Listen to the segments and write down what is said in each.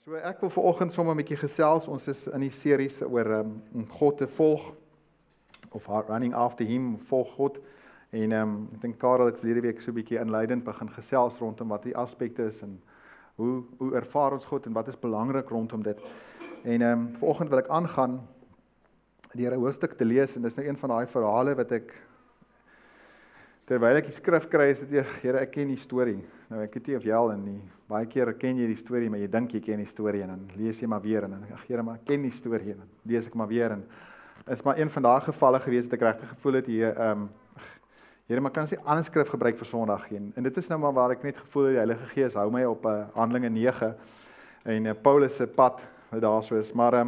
So ek wil vanoggend sommer 'n bietjie gesels. Ons is in die series oor om God te volg of running after him, volg God. En ek dink Karel het verlede week so 'n bietjie inleidend begin gesels rondom wat die aspekte is en hoe ervaar ons God en wat is belangrik rondom dit. En vanoggend wil ek aangaan deur 'n hoofstuk te lees en dis nou een van daai verhale wat ek terwyl ek die skrif kry, is dit, Here, ek ken die storie. Nou ek weet nie of jy al in die baie keer ken jy die storie, maar jy dink jy ken die storie en dan lees jy maar weer en dan Here, maar ek ken die storie en dan lees ek maar weer en is maar een van daai gevalle gewees dat ek regtig gevoel het Here, maar kan ons nie ander skrif gebruik vir Sondag nie. En dit is nou maar waar ek net gevoel het die Heilige Gees hou my op Handelinge 9 en Paulus se pad wat daar so is, maar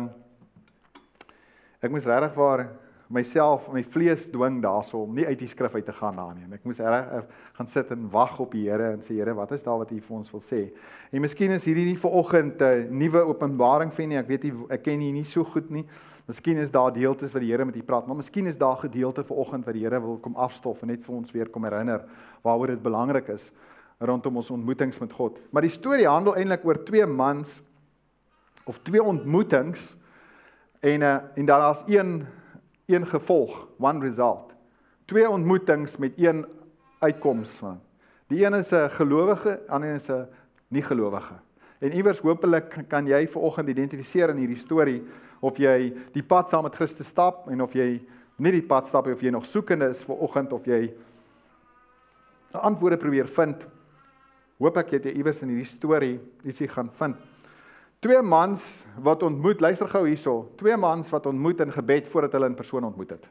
ek moes regtig waar myself, my vlees dwing daarso om nie uit die skrif uit te gaan daar nie. En ek moes reg gaan sit en wag op die Here en sê, Here, wat is daar wat U vir ons wil sê? En miskien is hierdie nie vanoggend 'n nuwe openbaring vir nie. Ek weet nie, ek ken U nie so goed nie. Miskien is daar deeltes wat die Here met U praat, maar miskien is daar gedeelte vanoggend wat die Here wil kom afstof en net vir ons weer kom herinner waaroor dit belangrik is rondom ons ontmoetings met God. Maar die storie handel eintlik oor twee mans of twee ontmoetings en daar's een gevolg, one result. Twee ontmoetings met een uitkoms. Die een is 'n gelowige, die ander is 'n nie-gelowige. En iewers hopelik kan jy vanoggend identifiseer in hierdie storie of jy die pad saam met Christus stap en of jy nie die pad stap of jy nog soekende is vanoggend of jy antwoorde probeer vind. Hoop ek jy iewers in hierdie storie ietsie gaan vind. Twee mans wat ontmoet, luister gou hierso, twee mans wat ontmoet in gebed voordat hulle in persoon ontmoet het.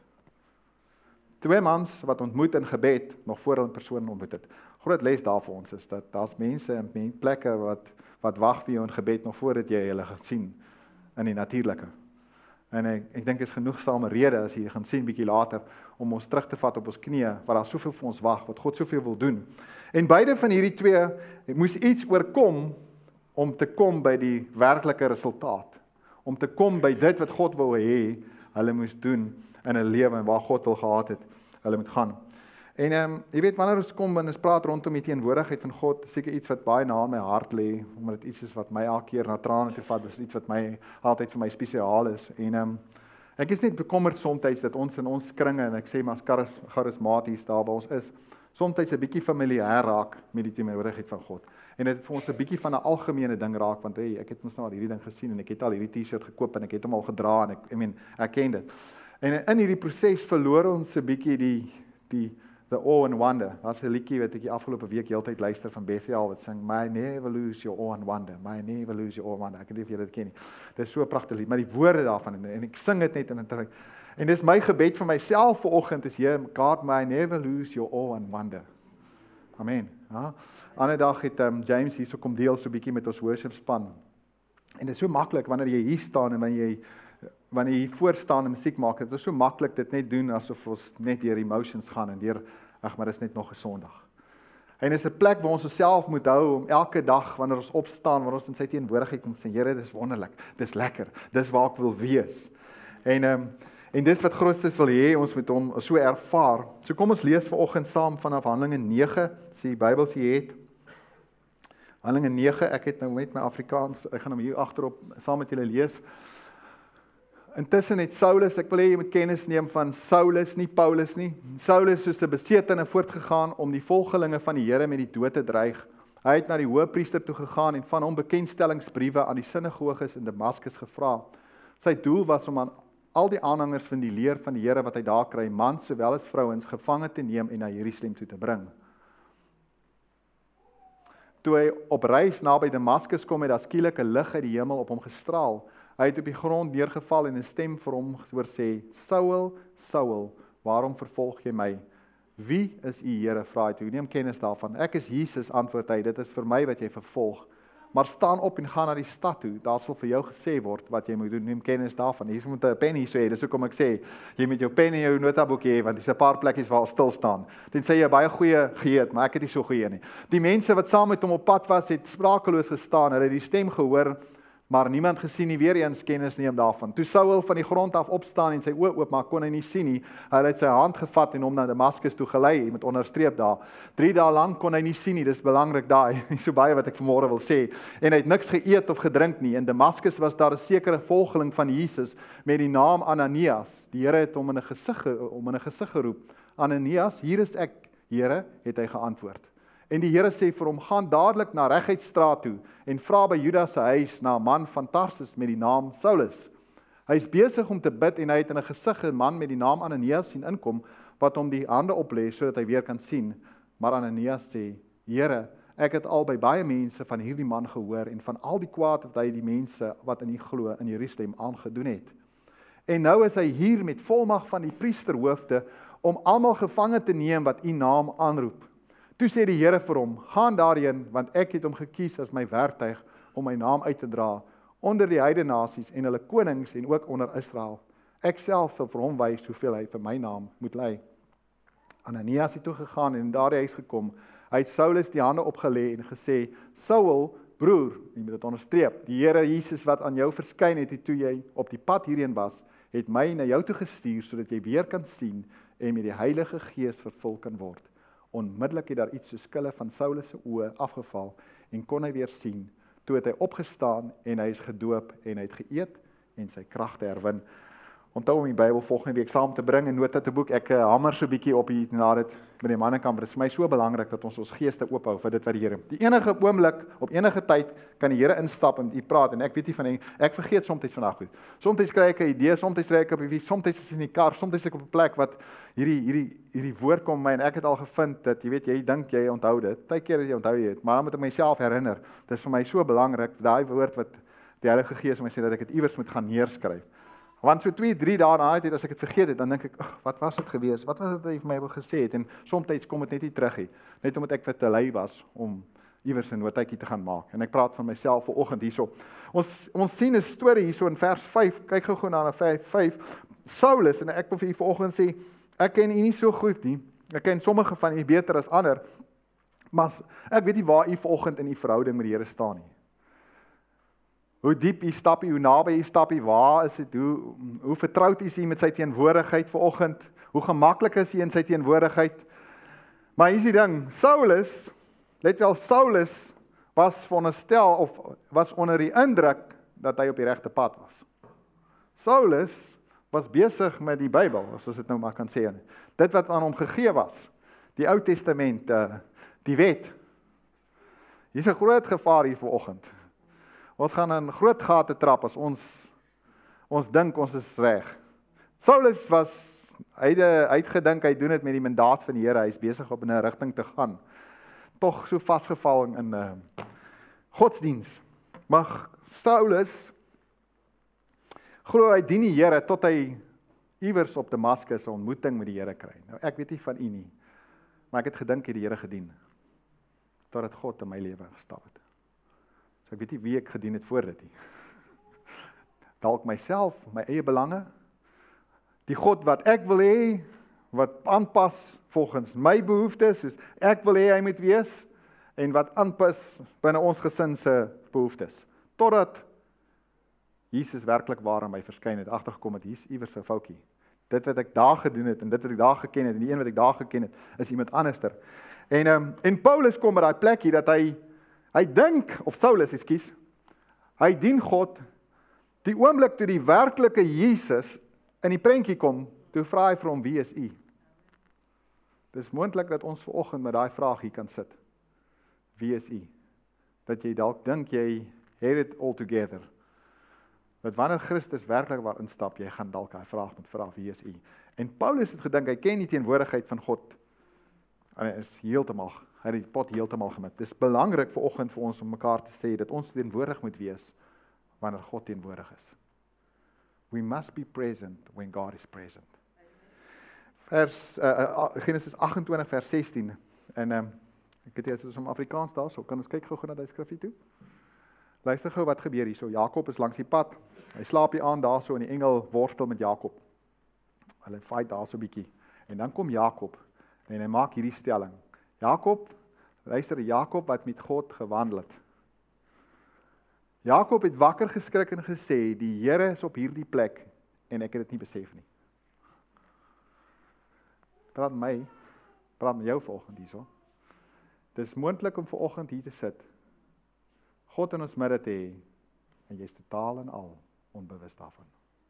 Twee mans wat ontmoet in gebed nog voor hulle in persoon ontmoet het. Groot les daar vir ons is dat daar's mense en plekke wat wag vir jou in gebed nog voordat jy hulle gaan sien in die natuurlike. En ek dink is genoegsame rede as jy gaan sien bietjie later om ons terug te vat op ons knieë, waar daar soveel vir ons wag, wat God soveel wil doen. En beide van hierdie twee moes iets oorkom om te kom by die werklike resultaat, om te kom by dit wat God wil hê, hulle moes doen in 'n lewe en waar God wil gehad het, hulle moet gaan. En jy weet, wanneer ons kom en ons praat rondom die teenwoordigheid van God, seker iets wat baie na in my hart lê, omdat dit iets is wat my elke keer na trane toe vat, dis iets wat my altyd vir my spesiaal is. En ek is net bekommerd soms dat ons in ons kringe, en ek sê maar charismaties daar waar ons is, soms 'n bietjie familier raak met die teenwoordigheid van God. En dit vir ons 'n bietjie van 'n algemene ding raak, want ek het mos nou al hierdie ding gesien en ek het al hierdie T-shirt gekoop en ek het hom al gedra en ek ken dit. En in hierdie proses verloor ons 'n bietjie the awe and wonder. Daar's 'n liedjie wat ek die afgelope week heeltyd luister van Bethel wat sing, "My never lose your awe and wonder, my never lose your awe and wonder." Ek weet nie of julle dit ken nie. Dit is so 'n pragtige lied, maar die woorde daarvan en ek sing dit net en dis my gebed vir myself vanoggend is, God, may I never lose your awe and wonder. Amen. Ja. Ander dag het James hier so kom deel so 'n bietjie met ons worship span. En dit is so maklik wanneer jy hier staan en wanneer jy hier voor staan en musiek maak, dit is so maklik dit net doen asof ons net deur emotions gaan en deur, maar dis net nog 'n Sondag. En dis 'n plek waar ons osself moet hou om elke dag wanneer ons opstaan, wanneer ons in sy teenwoordigheid kom sê, Here, dis wonderlik, dis lekker, dis waar ek wil wees. En dis wat Christus wil hê, ons moet hom so ervaar. So kom ons lees vanoggend saam vanaf Handelinge 9, as jy die Bybel het. Handelinge 9, ek het nou met my Afrikaans, ek gaan hom hier agterop saam met julle lees. Intussen het Saulus, ek wil hê jy moet kennis neem van Saulus, nie Paulus nie. Saulus soos 'n besetene voortgegaan om die volgelinge van die Here met die dood te dreig. Hy het na die hoëpriester toe gegaan en van hom bekendstellingsbriewe aan die sinagoges in Damaskus gevra. Sy doel was om aan al die aanhangers van die leer van die Here wat hy daar kry, mans sowel as vrouens, gevange te neem en na Jerusalem toe te bring. Toe hy op reis naby Damaskus kom, het daar skielik 'n lig uit die hemel op hom gestraal. Hy het op die grond neergeval en 'n stem vir hom hoor sê, Saul, Saul, waarom vervolg jy my? Wie is u Here? Vra hy toe. Neem kennis daarvan. Ek is Jesus, antwoord hy, dit is vir my wat jy vervolg. Maar staan op en gaan na die stad toe, daar sal vir jou gesê word wat jy moet doen, neem kennis daarvan. Hier moet 'n pen hier so hê, dis hoekom ek sê, jy moet jou pen en jou notaboek hê, want dis 'n paar plekkies waar ons stil staan. Tensy jy baie goeie geheet, maar ek het nie so goeie nie. Die mense wat saam met hom op pad was, het sprakeloos gestaan, hulle het die stem gehoor, maar niemand gesien nie, weer eens kennis neem daarvan. Toe Saul van die grond af opstaan en sy oë oopmaak, kon hy nie sien nie. Hy het sy hand gevat en hom na Damaskus toe gelei, met onderstreep daar. 3 dae lank kon hy nie sien nie, dis belangrik daai, so baie wat ek vanmôre wil sê. En hy het niks geëet of gedrink nie. In Damaskus was daar 'n sekere volgeling van Jesus met die naam Ananias. Die Here het hom in 'n gesig geroep. Ananias, hier is ek, Here, het hy geantwoord. En die Here sê vir hom, gaan dadelik na Reguitstraat toe en vra by Judas se huis na 'n man van Tarsus met die naam Saulus. Hy is besig om te bid en hy het in 'n gesig 'n man met die naam Ananias sien inkom wat hom die hande oplê sodat hy weer kan sien. Maar Ananias sê, Here, ek het al by baie mense van hierdie man gehoor en van al die kwaad wat hy die mense wat in U glo in Jerusalem aangedoen het. En nou is hy hier met volmag van die priesterhoofde om almal gevange te neem wat U naam aanroep. Toe sê die Here vir hom, gaan daarheen, want ek het hom gekies as my werktuig om my naam uit te dra onder die heidenasies en hulle konings en ook onder Israel. Ek self sal vir hom wys hoeveel hy vir my naam moet ly. Ananias het toe gegaan en in daardie huis gekom. Hy het Saulus die hande opgelê en gesê, Saul, broer, jy moet dit onderstreep, die Here Jesus wat aan jou verskyn het toe jy op die pad hierheen was, het my na jou toe gestuur sodat jy weer kan sien en met die Heilige Gees vervul kan word. Onmiddellik het daar iets so skille van Saulus se oë afgeval en kon hy weer sien. Toe het hy opgestaan en hy is gedoop en hy het geëet en sy kragte herwin. Onthou om die Bybel volgende week saam te bring en nota te boek. Ek hamer so 'n bietjie op hier na dit by die mannekamp. Dit is vir my so belangrik dat ons geeste oop hou vir dit wat die Here. Die enige oomblik op enige tyd kan die Here instap en u praat en ek weet nie van ek vergeet soms vandag goed. Soms kry ek 'n idee, soms kry ek op die wiek, soms is in die kar, soms is ek op 'n plek wat hierdie woord kom my en ek het al gevind dat jy weet jy dink jy onthou dit. Partykeer jy onthou jy dit, maar dan moet ek myself herinner. Dit is vir my so belangrik daai woord wat die Heilige Gees my sê dat ek dit iewers moet gaan neerskryf. Want so 2-3 dae na dit as ek dit vergeet het, dan dink ek, wat was dit gewees? Wat was dit wat hy vir my gesê het? En soms kom dit net nie terug nie. Net omdat ek te lui was om iewers 'n notaatjie te gaan maak. En ek praat van myself vanoggend hierso. Ons sien 'n storie hierso in vers 5. Kyk gou na vers 5. Saulus, en ek wil vir u vanoggend sê, ek ken u nie so goed nie. Ek ken sommige van u beter as ander. Maar ek weet nie waar u vanoggend in u verhouding met die Here staan nie. Hoe diep u stap, hoe naby u stap, waar is dit, hoe vertroud is u met sy teenwoordigheid vanoggend, hoe gemaklik is u in sy teenwoordigheid. Maar hier is die ding, Saulus, let wel, Saulus was veronderstel of was onder die indruk dat hy op die regte pad was. Saulus was besig met die Bybel, as ons dit nou maar kan sê. Dit wat aan hom gegee was, die Ou Testament, die wet. Hier is 'n groot gevaar hier vanoggend. Ons gaan in groot gate trap as ons dink ons is reg. Saulus hy het gedink hy doen dit met die mandaat van die Here, hy is besig op 'n rigting te gaan. Tog so vasgeval in godsdiens. Maar Saulus glo hy dien die Here tot hy iewers op Damaskus 'n ontmoeting met die Here kry. Nou ek weet nie van u nie, maar ek het gedink hy die Here gedien totdat God in my lewe gestap het. Ek weet nie wie ek gedien het voor dit nie. Dalk myself, my eie belange. Die God wat ek wil hê, wat aanpas volgens my behoeftes, soos ek wil hê hy moet wees, en wat aanpas binne ons gesin se behoeftes. Totdat Jesus werklik waar aan my verskyn het, agtergekom het, hier's iewers 'n foutjie. Dit wat ek daar gedoen het, en dit wat ek daar geken het, en die een wat ek daar geken het, is iemand anderster. En Paulus kom by daai plek hier, dat hy dink, of Saulus, ekskuus, hy dien God, die oomblik toe die werklike Jesus in die prentjie kom, toe vra hy vir hom, wie is u? Dis moontlik dat ons vanoggend met daai vraag hier kan sit. Wie is u? Dat jy dalk dink jy het it all together. Dat wanneer Christus werklik waar instap, jy gaan dalk daai vraag moet vra, wie is u? En Paulus het gedink, hy ken die teenwoordigheid van God, en hy is heeltemal, hy het die pot heeltemal gemik. Dis belangrik vanoggend vir ons om mekaar te sê, dat ons teenwoordig moet wees, wanneer God teenwoordig is. We must be present when God is present. Genesis 28 vers 16, en ek het hier som Afrikaans daar, so kan ons kyk gou na die skrifgie toe. Luister gou wat gebeur hier so, Jakob is langs die pad, hy slaap hier aan daar so, en die engel worstel met Jakob. Hulle fight daar so bietjie, en dan kom Jakob, en hy maak hierdie stelling. Jakob, luister, Jakob wat met God gewandel het. Jakob het wakker geskrik en gesê, die Here is op hierdie plek, en ek het dit nie besef nie. Praat met jou vanoggend hierso. Dit is moontlik om vanoggend hier te sit, God in ons midde te hê, en jy is totaal en al onbewus daarvan.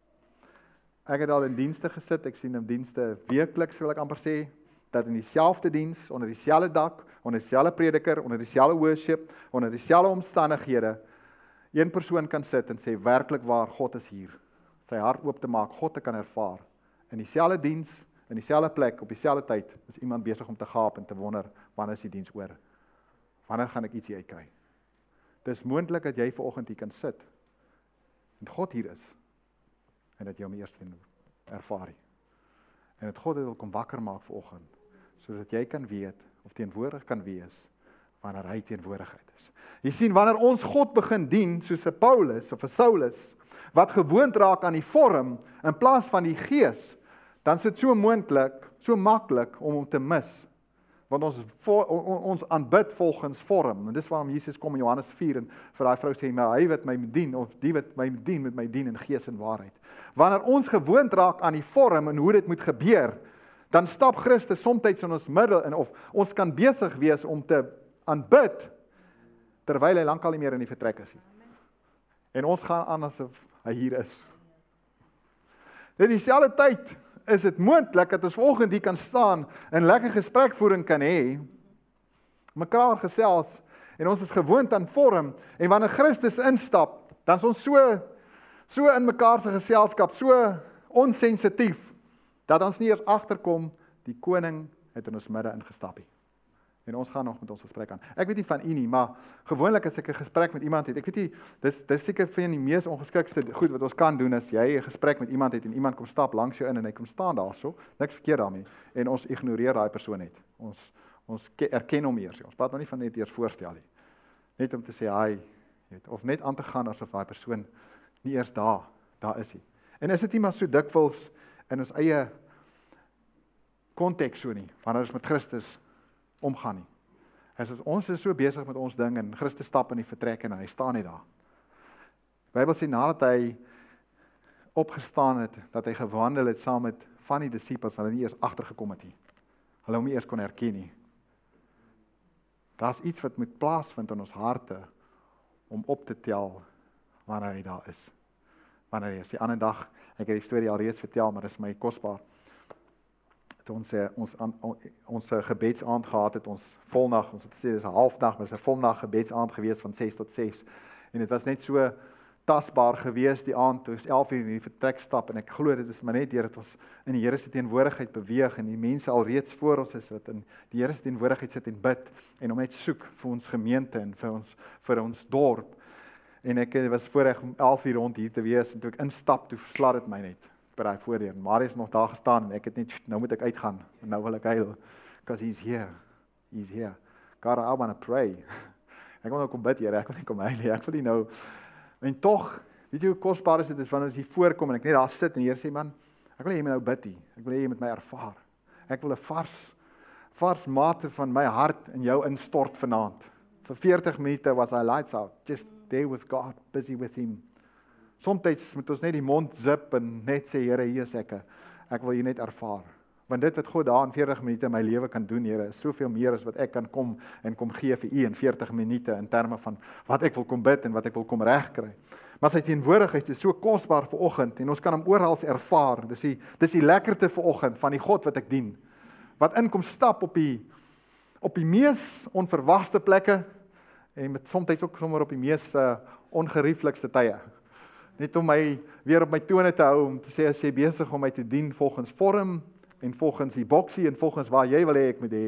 Ek het al in dienste gesit, ek sien in dienste weekliks, wil ek amper sê, dat in dieselfde diens, onder dieselfde dak, onder dieselfde prediker, onder dieselfde worship, onder dieselfde omstandighede, een persoon kan sit en sê, werklik waar, God is hier. Sy hart oop te maak, God te kan ervaar. In dieselfde diens, in dieselfde plek, op dieselfde tyd, is iemand besig om te gaap en te wonder, wanneer is die diens oor? Wanneer gaan ek iets hier uitkry? Dit is moontlik dat jy vanoggend hier kan sit, en God hier is, en dat jy hom eers ervaar nie. En dat God dit wil kom wakker maak vanoggend, sodat jy kan weet, of teenwoordig kan wees, wanneer hy teenwoordigheid is. Jy sien, wanneer ons God begin dien, soos 'n Paulus of 'n Saulus, wat gewoond raak aan die vorm, in plaas van die gees, dan is dit so moontlik, so maklik om hom te mis. Want ons aanbid volgens vorm. En dis waarom Jesus kom in Johannes 4 en vir daai vrou sê, maar hy wat my dien, of die wat my dien, met my dien in gees en waarheid. Wanneer ons gewoond raak aan die vorm en hoe dit moet gebeur, dan stap Christus soms in ons middel in, of ons kan besig wees om te aanbid, terwyl hy lankal nie meer in die vertrek is. En ons gaan aan asof hy hier is. In dieselfde tyd is dit moontlik dat ons vanoggend hier kan staan en lekker gesprekvoering kan hê, mekaar gesels, en ons is gewoond aan vorm, en wanneer Christus instap, dan is ons so in mekaar se geselskap, so onsensitief, dat ons nie eers agterkom, die koning het in ons midde ingestap nie. En ons gaan nog met ons gesprek aan. Ek weet nie van u nie, maar gewoonlik as ek 'n gesprek met iemand het, ek weet nie, dis seker van die mees ongeskikste goed wat ons kan doen, is jy 'n gesprek met iemand het, en iemand kom stap langs jou in, en hy kom staan daarso, niks verkeerd daarmee, en ons ignoreer daai persoon net. Ons erken hom eers, ons praat nou nie van net eers voorstel nie. Net om te sê, hi, of net aan te gaan, asof daai persoon nie eers daar is nie. En is dit nie maar so dikwels in ons eie konteks so nie, wanneer ons met Christus omgaan nie. Ons is so besig met ons ding, en Christus stap in die vertrek, en hy staan nie daar. Die Bybel sê, nadat hy opgestaan het, dat hy gewandel het saam met van die disippels, hulle nie eers agtergekom het nie. Hulle hom nie eers kon herken nie. Daar's iets wat moet plaasvind in ons harte, om op te tel, wanneer hy daar is. Wanneer hy is. Die ander dag, ek het die storie al reeds vertel, maar dit is my kosbaar, toe ons gebedsaand gehad het, ons volnag, ons het gesê, dit is 'n halfdag, maar dit is 'n volnag gebedsaand gewees van 6 tot 6, en dit was net so tasbaar gewees die aand, toe ons 11 uur in die vertrek stap, en ek glo dit is maar net deur dat ons in die Here se teenwoordigheid beweeg, en die mense al reeds voor ons is, wat in die Here se teenwoordigheid sit en bid, en om net soek vir ons gemeente, en vir ons dorp, en ek was voorreg om 11 uur rond hier te wees, en toe ek instap, toe verslat dit my net, by daai voordeur. Marius nog daar gestaan, en ek het net, nou moet ek uitgaan, en nou wil ek huil, because he's here, God, I want to pray, ek wil nou kom bid, Here, ek wil nie kom huil, ek wil nie nou, en tog, weet jy hoe kosbaar is dit, is wanneer ons hier voorkom, en ek net daar sit, en die Here sê, man, ek wil jy met nou bid nie, ek wil jy met my ervaar, ek wil 'n vars mate van my hart in jou instort vanaand, vir 40 minute was I lights out, just there with God, busy with him. Somtyds moet ons net die mond zip en net sê, Here, hier is ek wil jy net ervaar. Want dit wat God daar in 40 minute in my lewe kan doen, Here, is soveel meer as wat ek kan kom gee vir u in 40 minute, in terme van wat ek wil kom bid en wat ek wil kom regkry. Maar sy teenwoordigheid is so kosbaar vir oggend, en ons kan hom oral ervaar. Dis die lekkerte vir oggend van die God wat ek dien, wat inkom stap op die mees onverwagte plekke, en met soms ook sommer op die mees ongerieflikste tye. Net om my weer op my tone te hou, om te sê, as jy besig om my te dien volgens vorm, en volgens die boksie, en volgens waar jy wil hê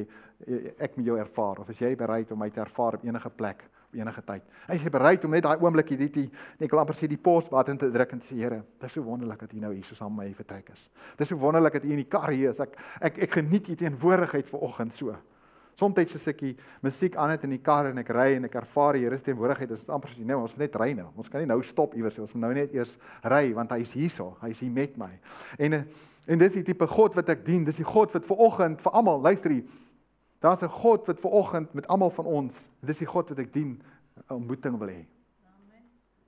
ek moet jou ervaar, of is jy bereid om my te ervaar op enige plek, op enige tyd? Is jy bereid om net daai oomblikie, ek wil amper sê die pause-button te druk, en te sê, Here, dit is so wonderlik dat jy nou hier so saam met my vertrek is. Dit is so wonderlik dat jy in die kar hier is, ek geniet die teenwoordigheid vanoggend so. Soms as ek die musiek aan het in die kar, en ek ry, en ek ervaar die Here se teenwoordigheid, dis amper soos, nee, ons moet net ry nou, ons kan nie nou stop iewers, ons moet nou net eers ry, want hy is hierso, hy is hier met my. En dis die tipe God wat ek dien, dis die God wat vanoggend vir almal, luister hier, daar's 'n God wat vanoggend met almal van ons, dis die God wat ek dien, 'n ontmoeting wil hê.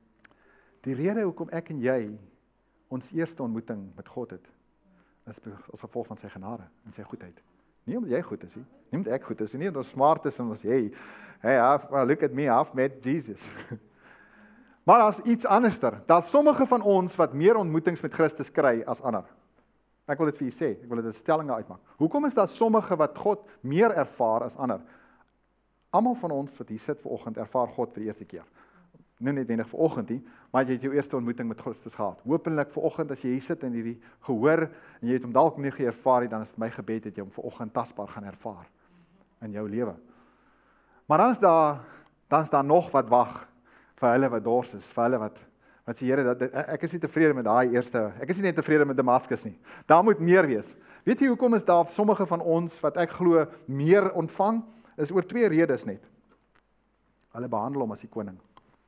Die rede hoekom ek en jy ons eerste ontmoeting met God het, is as gevolg van sy genade en sy goedheid. Nie omdat jy goed is nie, nie omdat ek goed is nie, omdat ons smart is en ons, hey, look at me, I've met Jesus. Maar daar's iets anderster. Daar's sommige van ons wat meer ontmoetings met Christus kry as ander. Ek wil dit vir julle sê, ek wil dit in stellinge uitmaak. Hoekom is daar sommige wat God meer ervaar as ander? Almal van ons wat hier sit vanoggend ervaar God vir die eerste keer. Nie noodwendig vanoggend nie, maar jy het jou eerste ontmoeting met Christus gehad. Hopelik vanoggend as jy hier sit en hierdie gehoor en jy het hom dalk nie geervaar nie, dan is dit my gebed dat jy hom vanoggend tasbaar gaan ervaar in jou lewe. Maar dan is daar nog wat wag vir hulle wat dors is, vir hulle wat sê Here, ek is nie tevrede met daai eerste, ek is nie net tevrede met Damaskus nie. Daar moet meer wees. Weet jy hoekom is daar sommige van ons wat ek glo meer ontvang? Is oor 2 redes net. Hulle behandel hom as die koning.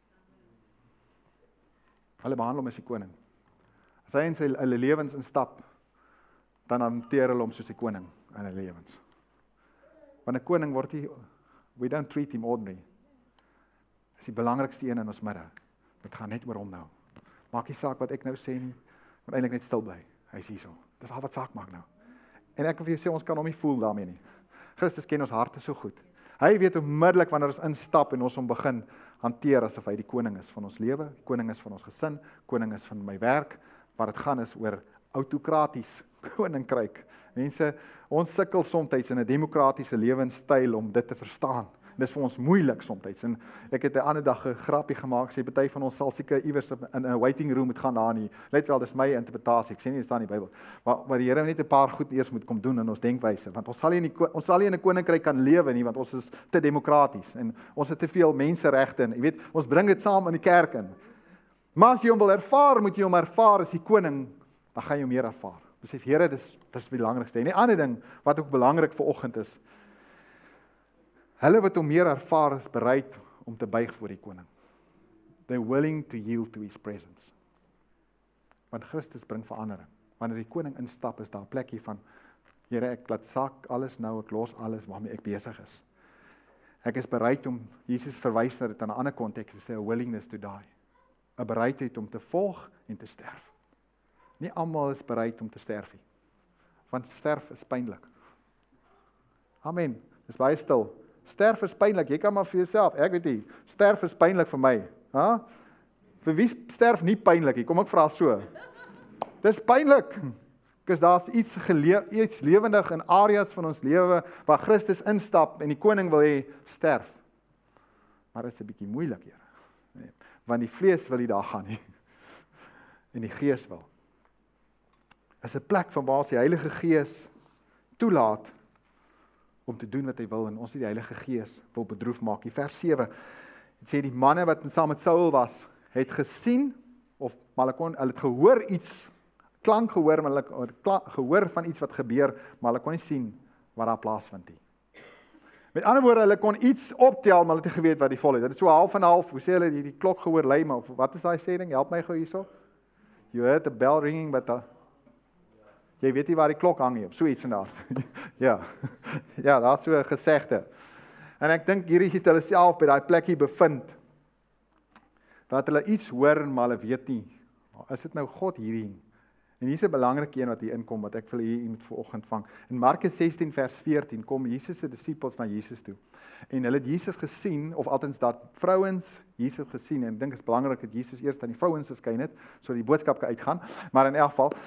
Hulle behandel hom as die koning. As hy in hulle lewens instap, dan hanteer hulle hom soos die koning in hulle lewens. Want 'n koning word nie, we don't treat him ordinary. Is die belangrikste een in ons midde. Dit gaan net oor hom nou. Maak nie saak wat ek nou sê nie, moet eintlik net stil bly. Hy is hierso. Dis al wat saak maak nou. En ek wil vir jou sê, ons kan hom nie voel daarmee nie. Christus ken ons harte so goed. Hy weet onmiddellik wanneer ons instap en ons hom begin hanteer asof hy die koning is van ons lewe, koning is van ons gesin, koning is van my werk, waar dit gaan is oor autokraties koninkryk. Mense, ons sukkel soms in 'n demokratiese lewenstyl om dit te verstaan. Dis vir ons moeilik soms. En ek het 'n ander dag 'n grappie gemaak, sê party van ons sal seker iewers in 'n waiting room moet gaan daar nie. Let wel, dis my interpretasie. Ek sê nie dit staan in die Bybel. Maar die Here net 'n paar goed eers moet kom doen in ons denkwyse, want ons sal nie in 'n koninkryk kan lewe nie, want ons is te demokraties en ons het te veel menseregte en jy weet, ons bring dit saam in die kerk in. Maar as jy hom wil ervaar, moet jy hom ervaar as die koning, dan gaan jy hom meer ervaar. Besef, Here, dis die belangrikste. En die ander ding wat ook belangrik vir oggend is, hulle wat hom meer ervaar is bereid om te buig voor die koning. They're willing to yield to his presence. Want Christus bring verandering. Wanneer die koning instap, is daar 'n plekkie van, Here, ek laat sak alles nou, ek los alles waarmee ek besig is. Ek is bereid om, Jesus verwys na dit in 'n ander konteks, hy sê a willingness to die. 'n Bereidheid om te volg en te sterf. Nie almal is bereid om te sterf nie. Want sterf is pynlik. Amen. Dis baie stil. Sterf is pynlik, jy kan maar vir jouself, ek weet nie, sterf is pynlik vir my. Vir wie sterf nie pynlik nie? Kom ek vra so. Dis pynlik, because daar's iets lewendig in areas van ons lewe, waar Christus instap en die koning wil hê, sterf. Maar dit is 'n bietjie moeilik, Here. Nee, want die vlees wil nie daar gaan nie. En die gees wil. Is 'n plek van waar ons die Heilige Gees toelaat om te doen wat hy wil, en ons nie die Heilige Gees wil bedroef maak. Die vers 7, het sê die manne wat saam met Saul was, het gesien, maar hulle het gehoor iets, klank gehoor, maar hulle gehoor van iets wat gebeur, maar hulle kon nie sien wat daar plaasvind nie. Met ander woorde, hulle kon iets optel, maar hulle het nie geweet wat die vol het. Dit is so half en half, hoe sê hulle, die klok gehoor lei, maar wat is daai sê ding? Help my gou hierso. You heard the bell ringing, but jy weet nie waar die klok hang nie, of so iets en daar. Ja, daar is so 'n gesegde. En ek dink hierdie het hulle self by daai plekkie bevind, dat hulle iets hoor, maar hulle weet nie, is dit nou God hierdie? En hier is 'n belangrike een wat hier inkom, wat ek wil hier moet vanoggend vang. In Markus 16 vers 14 kom Jesus se disippels na Jesus toe. En hulle het Jesus gesien, of altens dat vrouens Jesus gesien, en ek dink is belangrik dat Jesus eers aan die vrouens verskyn het, so die boodskap kan uitgaan, maar in elk geval,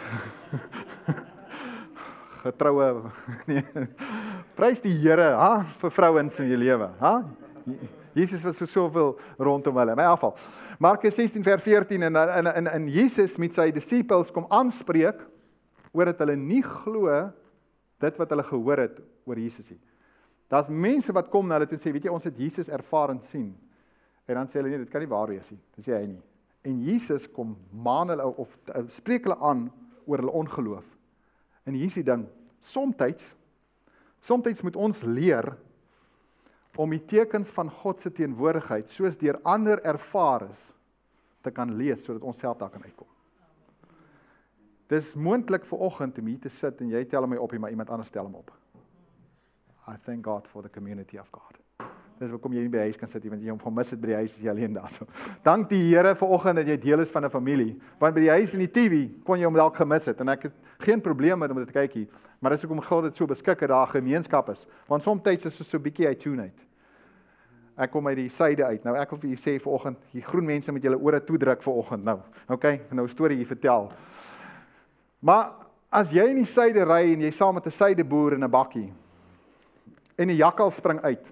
getroue, nee, prys die Here, vir vrouens in jou lewe, Jesus was vir soveel rondom hulle, maar in elk geval, Markus 16 vers 14, en Jesus met sy disippels kom aanspreek, oor dat hulle nie glo, dit wat hulle gehoor het, oor Jesus nie. Daar's mense wat kom na hulle toe en sê, weet jy, ons het Jesus ervaar en sien, en dan sê hulle, nee, dit kan nie waar wees nie, dit sê hy nie. En Jesus kom maan hulle, of spreek hulle aan, oor hulle ongeloof. En hier is die ding, soms moet ons leer, om die tekens van God se teenwoordigheid, soos deur ander ervaar is, te kan lees, sodat ons self daar kan uitkom. Dis moontlik vir oggend om hier te sit, en jy tel my op, maar iemand anders tel hom op. I thank God for the community of God. Dis hoekom jy nie by die huis kan sit nie, want jy hom gemis het by die huis, is jy alleen daar. So. Dank die Here vanoggend dat jy deel is van 'n familie. Want by die huis en die TV kon jy hom dalk gemis het en ek het geen probleem met om dit te kyk hier. Maar dis hoekom God dit so beskik het daar gemeenskap is. Want soms is dit so 'n bietjie uit tune uit. Ek kom uit die suide uit. Nou ek wil vir julle sê vanoggend, die groen mense met julle ore toedruk vanoggend nou. Okay, nou 'n storie hier vertel. Maar as jy in die suide ry en jy saam met 'n suideboer in 'n bakkie en 'n jakkal spring uit,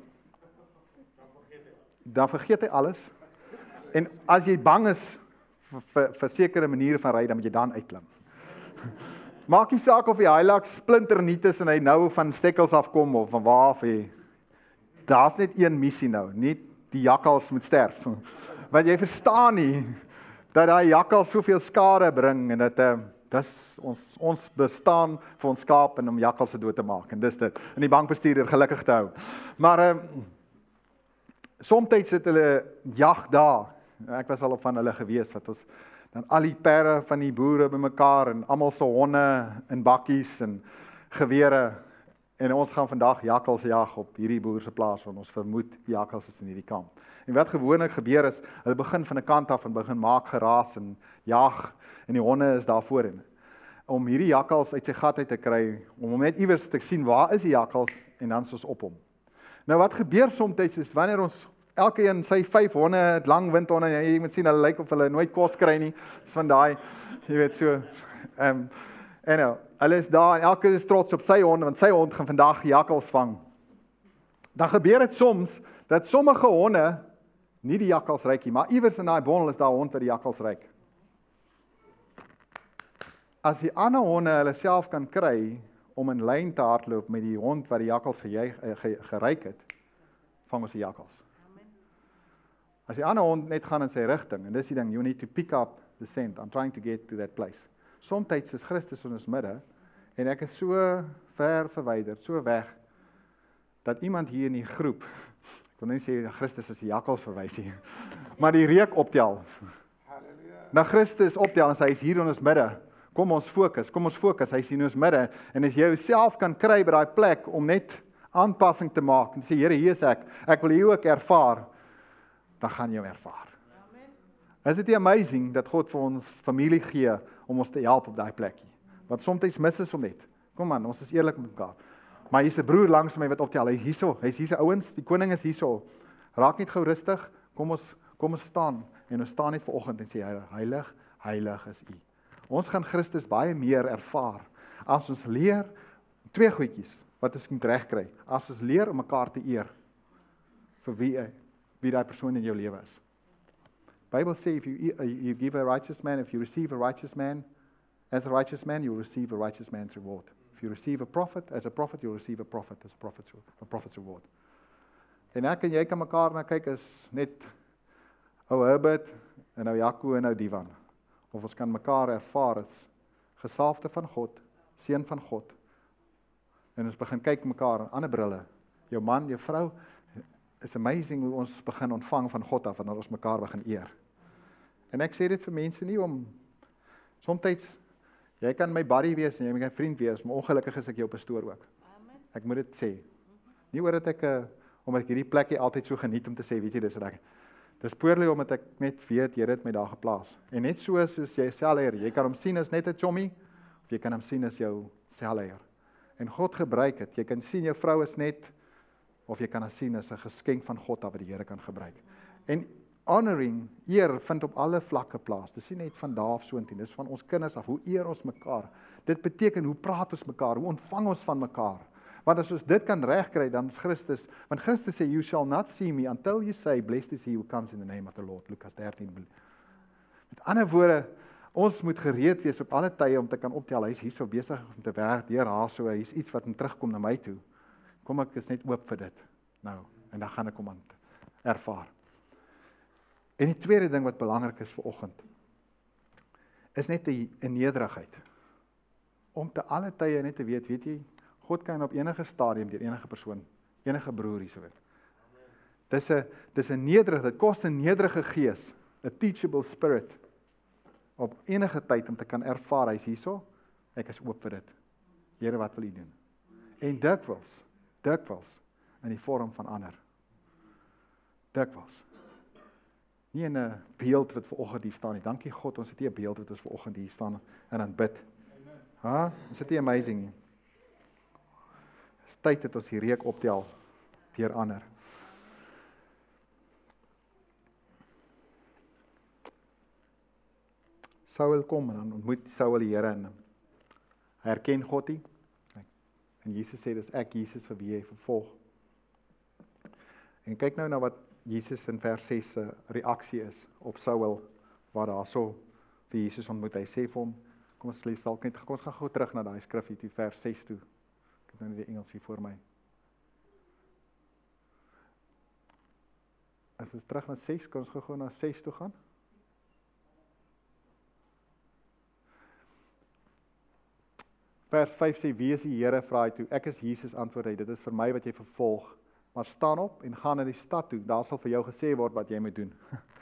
dan vergeet hy alles. En as jy bang is vir sekere maniere van ry, dan moet jy dan uitklim. Maak nie saak of die Hilux splinternuut is en hy nou van stekkels afkom of van waar af hy. Daar's net een missie nou, nie die jakkals moet sterf. Want jy verstaan nie dat daai jakkals soveel skade bring en dat dis ons bestaan vir ons skaap en om jakkals dood te maak en dis dit. En die bankbestuurder gelukkig te hou. Maar soms het hulle jag daar. Ek was al op van hulle gewees wat ons dan al die perde van die boere bymekaar en almal se honde in bakkies en gewere. En ons gaan vandag jakkals jag op hierdie boer se plaas want ons vermoed jakkals is in hierdie kamp. En wat gewoonlik gebeur is, hulle begin van 'n kant af en begin maak geraas en jag en die honde is daar voorin. Om hierdie jakkals uit sy gat uit te kry, om hom net iewers te sien waar is die jakkals en dan is ons op hom. Nou wat gebeur soms is wanneer ons elke een sy 5 honde, lang windhonde, jy moet sien hulle lyk of hulle nooit kos kry nie. Dis van daai, jy weet so hulle is daar en elke is trots op sy hond want sy hond gaan vandag jakkals vang. Dan gebeur dit soms dat sommige honde nie die jakkals ruik nie, maar iewers in daai bondel is daar 'n hond wat die jakkals ruik. As die ander honde hulle self kan kry om in lyn te hardloop met die hond wat die jakkals geruik het, vang ons die jakkals. As die ander hond net gaan in sy rigting, en dis die ding, you need to pick up the scent, I'm trying to get to that place. Somtyds is Christus in ons midde, en ek is so ver verwyder, so weg, dat iemand hier in die groep, ek wil nie sê Christus is die jakkals verwys nie, maar die reuk optel. Na Christus optel en sê, hy is hier in ons midde. Kom ons fokus, hy is hier in ons midde, en as jy jouself kan kry by daai plek, om net aanpassing te maak, en sê, Here, hier is ek wil hier ook ervaar, dan gaan jy ervaar. Amen. Is dit nie amazing, dat God vir ons familie gee, om ons te help op daai plekkie? Want soms mis ons hom net. Kom man, ons is eerlik met mekaar. Maar hier is 'n broer langs my wat optel, hy is hierso, ouens, die koning is hierso. Raak net gou rustig, kom ons staan, en ons staan net vanoggend en sê, heilig, heilig is U. Ons gaan Christus baie meer ervaar, as ons leer, 2 goedjies, wat ons moet regkry, as ons leer om mekaar te eer, vir wie daai persoon in jou lewe is. Bible sê, if you give a righteous man, if you receive a righteous man, as a righteous man, you'll receive a righteous man's reward. If you receive a prophet, as a prophet, you'll receive a prophet as a prophet's reward. En ek en jy kan mekaar na kyk as net ou Herbert, en ou Jaco en ou Divan. Of ons kan mekaar ervaar as gesalfde van God, seun van God. En ons begin kyk mekaar in ander brille. Jou man, jou vrou, is amazing hoe ons begin ontvang van God af, en ons mekaar begin eer. En ek sê dit vir mense nie om, soms, jy kan my buddy wees, en jy my vriend wees, maar ongelukkig is ek jou pastoor ook. Amen. Ek moet dit sê. Nie oor dat ek, omdat ek hierdie plekkie altyd so geniet om te sê, weet jy, dis poorly omdat ek net weet, jy het my daar geplaas. En net soos jy selleier, jy kan hom sien as net 'n chommy, of jy kan hom sien as jou selleier. En God gebruik het, jy kan sien jou vrou is net, of jy kan haar sien as 'n geskenk van God wat die Here kan gebruik. En honoring, eer, vind op alle vlakke plaas. Dis nie net van daar af soontoe, dis van ons kinders af, hoe eer ons mekaar. Dit beteken, hoe praat ons mekaar, hoe ontvang ons van mekaar. Want as ons dit kan regkry, dan is Christus, want Christus sê, you shall not see me until you say, blessed is he who comes in the name of the Lord, Lukas 13. Met ander woorde, ons moet gereed wees op alle tye om te kan optel, hy is hier so besig om te werk, deur haar so, hy is iets wat hom terugkom na my toe. Kom ek is net oop vir dit, nou, en dan gaan ek hom aan ervaar. En die tweede ding wat belangrik is vir oggend, is net die nederigheid. Om te alle tye net te weet jy, God kan op enige stadium deur enige persoon, enige broer hierso weet. Dis 'n nederig, dit kos 'n nederige gees, 'n teachable spirit, op enige tyd om te kan ervaar, hy is hierso, ek is oop vir dit. Here, wat wil U doen? En dikwels, in die vorm van ander. Dikwels. Nie in 'n beeld wat vanoggend hier staan nie. Dankie God, ons het nie 'n beeld wat ons vanoggend hier staan en aan bid. Ha? Is dit nie amazing nie? Dis tyd dat ons die reuk optel deur ander. Saul kom en dan ontmoet Saul die Here en hy herken God nie. En Jesus sê, dis ek Jesus vir wie jy vervolg. En kyk nou na wat Jesus in vers 6 se reaksie is op Saul, waar daarso vir Jesus ontmoet. Hy sê vir hom, kom ons lees dalk net, kom ons gaan gou terug na daai skrif hier, vers 6 toe. Ek het nou nie die Engels hier voor my. As ons terug na 6, kan ons gou na 6 toe gaan. Vers 5 sê, wie is die Here, vra hy toe. Ek is Jesus, antwoord hy, dit is vir my wat jy vervolg. Maar staan op en gaan na die stad toe, daar sal vir jou gesê word wat jy moet doen.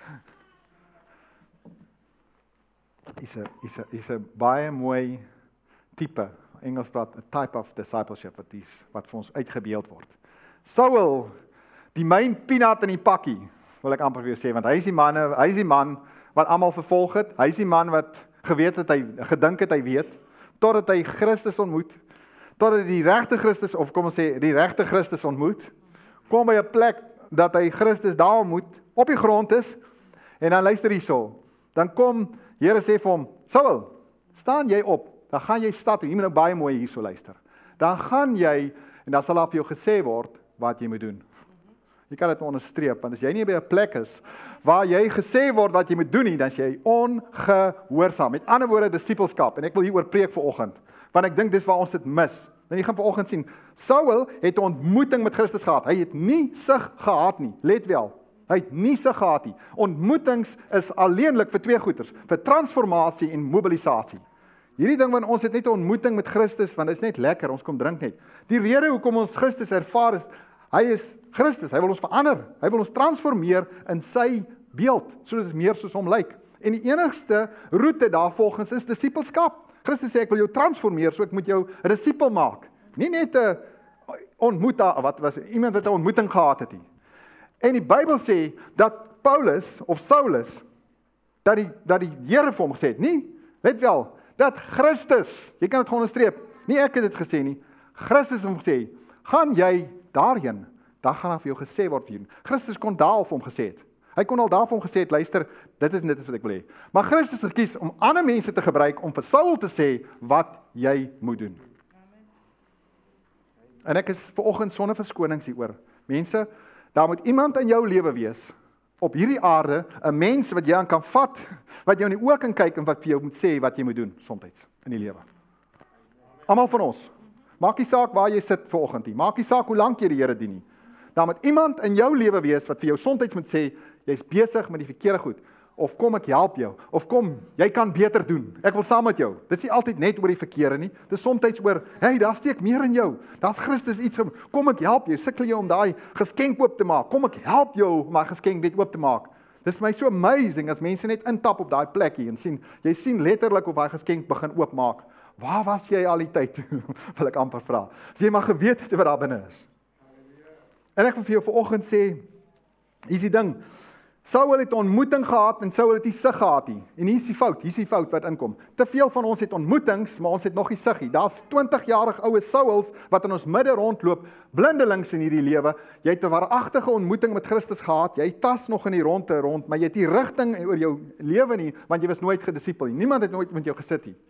Is 'n baie mooi tipe, Engels praat, a type of discipleship, wat vir ons uitgebeeld word. Saul, die myn peanut in die pakkie, wil ek amper weer sê, want hy is die man wat almal vervolg het, hy is die man wat gedink het hy weet, totdat hy Christus ontmoet, totdat hy die regte Christus, of kom ons sê, die regte Christus ontmoet, kom by 'n plek dat hy Christus daar ontmoet, op die grond is, en dan luister hierso, dan kom, Here sê vir hom, Saul, staan jy op, dan gaan jy stad toe, jy moet nou baie mooi hierso luister, dan gaan jy, en dan sal daar vir jou gesê word, wat jy moet doen. Jy kan dit onderstreep, want as jy nie by 'n plek is, waar jy gesê word wat jy moet doen nie, dan is jy ongehoorsaam. Met ander woorde, disipelskap, en ek wil hieroor preek vanoggend, want ek dink dis waar ons dit mis. En jy gaan vanoggend sien, Saul het 'n ontmoeting met Christus gehad, hy het nie sig gehad nie, let wel, hy het nie sig gehad nie. Ontmoetings is alleenlik vir twee goeters, vir transformasie en mobilisasie. Hierdie ding van ons het net 'n ontmoeting met Christus, want dit is net lekker, ons kom drink net. Die rede hoekom ons Christus ervaar is, hy is Christus, hy wil ons verander, hy wil ons transformeer in sy beeld, sodat ons meer soos hom lyk. En die enigste roete daarvolgens is disipelskap. Christus sê, ek wil jou transformeer, so ek moet jou 'n disipel maak. Nie net 'n iemand wat 'n ontmoeting gehad het nie. En die Bybel sê, dat Paulus, of Saulus, dat die Here vir hom gesê het, nie, let wel, dat Christus, jy kan dit gewoon onderstreep, nie ek het dit gesê nie, Christus het hom gesê, gaan jy daarheen, dan gaan daar vir jou gesê word vir jou. Christus kon daar al vir hom gesê het. Hy kon al daar vir hom gesê het, luister, dit is wat ek wil hê. Maar Christus het gekies om ander mense te gebruik om vir Saul te sê wat jy moet doen. En ek is vanoggend sonder verskonings hieroor. Mense, daar moet iemand in jou lewe wees, op hierdie aarde, 'n mens wat jy aan kan vat, wat jou in die oë kan kyk en wat vir jou moet sê wat jy moet doen, soms in die lewe. Almal van ons. Maak nie saak waar jy sit vanoggend nie. Maak nie saak hoe lank jy die Here dien nie. Daar moet iemand in jou lewe wees wat vir jou soms moet sê, jy's besig met die verkeerde goed. Of kom ek help jou. Of kom, jy kan beter doen. Ek wil saam met jou. Dis nie altyd net oor die verkeerde nie. Dis soms oor, hey, daar steek meer in jou. Daar's Christus iets. Kom ek help jou. Sukkel jy om daai geskenk oop te maak. Kom ek help jou om daai geskenk net oop te maak. Dis my so amazing as mense net intap op daai plekkie en sien, jy sien letterlik of daai geskenk begin oopmaak. Waar was jy al die tyd? Wil ek amper vra. As jy maar geweet het wat daar binne is. En ek wil vir jou vanoggend sê, hier is die ding. Saul het 'n ontmoeting gehad en Saul het nie sig gehad nie. En hier is die fout wat inkom. Te veel van ons het ontmoetings, maar ons het nog nie sig nie. Daar's 20-jarige oue Sauls wat in ons midde rondloop, blindelings in hierdie lewe. Jy het 'n waaragtige ontmoeting met Christus gehad. Jy tas nog in die rond, maar jy het nie rigting oor jou lewe nie, want jy was nooit gedisipel nie. Niemand het nooit met jou gesit nie.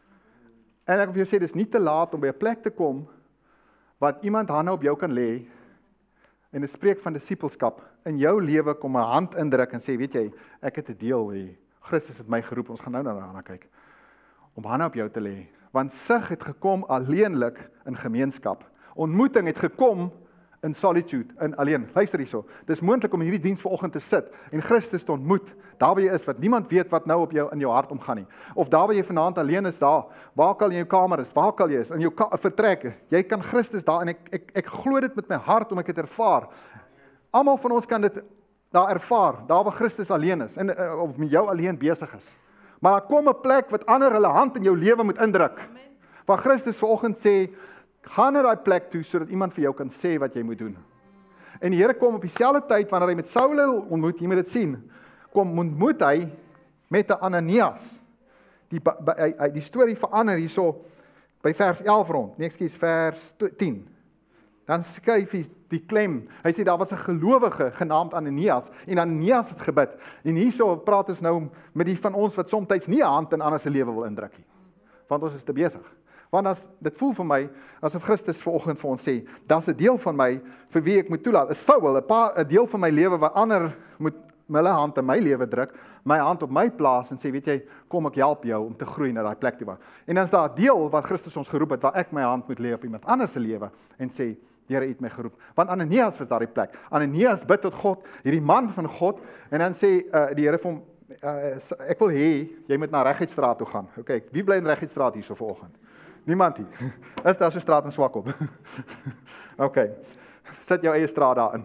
En ek wil jou sê, dis nie te laat om by 'n plek te kom wat iemand hande op jou kan lê en dit spreek van disipelskap. In jou lewe kom 'n hand indruk en sê, weet jy, ek het 'n deel hier. Christus het my geroep, ons gaan nou daarna kyk, om hande op jou te lê. Want sig het gekom alleenlik in gemeenskap. Ontmoeting het gekom in solitude, in alleen. Luister hierso, dis moontlik om in hierdie diens vanoggend te sit en Christus te ontmoet, daar waar jy is, wat niemand weet wat nou op jou in jou hart omgaan nie. Of daar waar jy vanaand alleen is, daar, waar ook al in jou kamer is, waar ook al jy is, in jou vertrek, jy kan Christus daar, en ek glo dit met my hart om ek het ervaar. Almal van ons kan dit daar ervaar, daar waar Christus alleen is, en, of met jou alleen besig is. Maar daar kom 'n plek wat ander hulle hand in jou lewe moet indruk. Waar Christus vanoggend sê, gaan na daai plek toe, sodat iemand vir jou kan sê wat jy moet doen. En die Here kom op dieselfde tyd, wanneer hy met Saul ontmoet, jy moet dit sien, ontmoet hy met 'n Ananias. Die storie verander hierso by vers 11 rond, nee ekskuus, vers 10. Dan skuif hy die klem, hy sê daar was 'n gelowige genaamd Ananias, en Ananias het gebid, en hierso praat ons nou met die van ons wat soms nie 'n hand in ander se lewe wil indruk nie, want ons is te besig. Want dit voel vir my, asof Christus vanoggend vir ons sê, daar's 'n deel van my, vir wie ek moet toelaat, is Saul, 'n deel van my lewe, waar ander moet hulle hand in my lewe druk, my hand op my plaas, en sê, weet jy, kom ek help jou, om te groei na daai plek toe waar. En dan is daar 'n deel, wat Christus ons geroep het, waar ek my hand moet lê op iemand anders se lewe, en sê, Here het my geroep. Want Ananias was daardie plek. Ananias bid tot God, hierdie man van God, en dan sê die Here vir hom, ek wil hê, jy moet na Reguitstraat toe gaan. Okay, wie bly in Reguitstraat hierso vanoggend? Niemand hier. Is daar so straat in Swakop? Okay, sit jou eie straat daarin.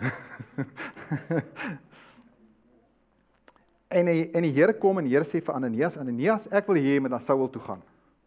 En die Here kom en die Here sê vir Ananias, Ananias, ek wil hê jy moet na Saul toe gaan.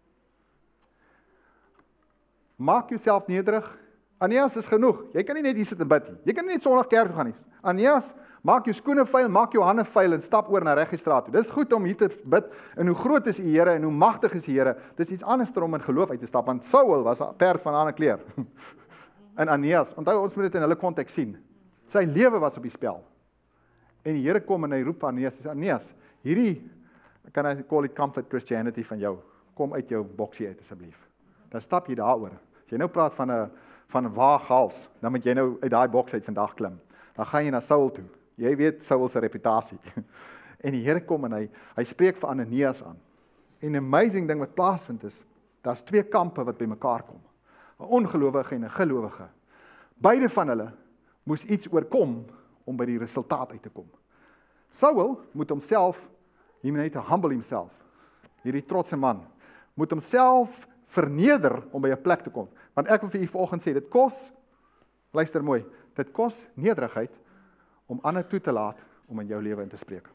Maak jouself nederig. Ananias, is genoeg. Jy kan nie net hier sit en bid nie. Jy kan nie net Sondag kerk toe gaan nie. Ananias, maak jou skoene vuil, maak jou hande vuil en stap oor na Reguitstraat toe. Dis goed om hier te bid, en hoe groot is die Here en hoe magtig is die Here. Dis iets anders om in geloof uit te stap, want Saul was 'n perd van 'n ander kleur. En Ananias, onthou ons moet dit in hulle konteks sien. Sy lewe was op die spel. En die Here kom en hy roep aan Ananias, Ananias, hierdie, kan I call it comfort Christianity van jou, kom uit jou boksie uit asseblief. Dan stap jy daaroor. As jy nou praat van 'n waaghals, dan moet jy nou uit daai boks uit vandag klim. Dan gaan jy na Saul toe. Jy weet Saul se reputasie. En die Here kom en hy spreek vir Ananias aan. En 'n amazing ding wat plaasvind is, daar's twee kampe wat bymekaar kom. 'n Ongelowige en 'n gelowige. Beide van hulle moes iets oorkom om by die resultaat uit te kom. Saul moet homself, hy moet net humble himself. Hierdie trotse man moet homself verneder om by 'n plek te kom. Want ek wil vir u vanoggend sê, dit kos, luister mooi, dit kos nederigheid om ander toe te laat om in jou lewe in te spreek.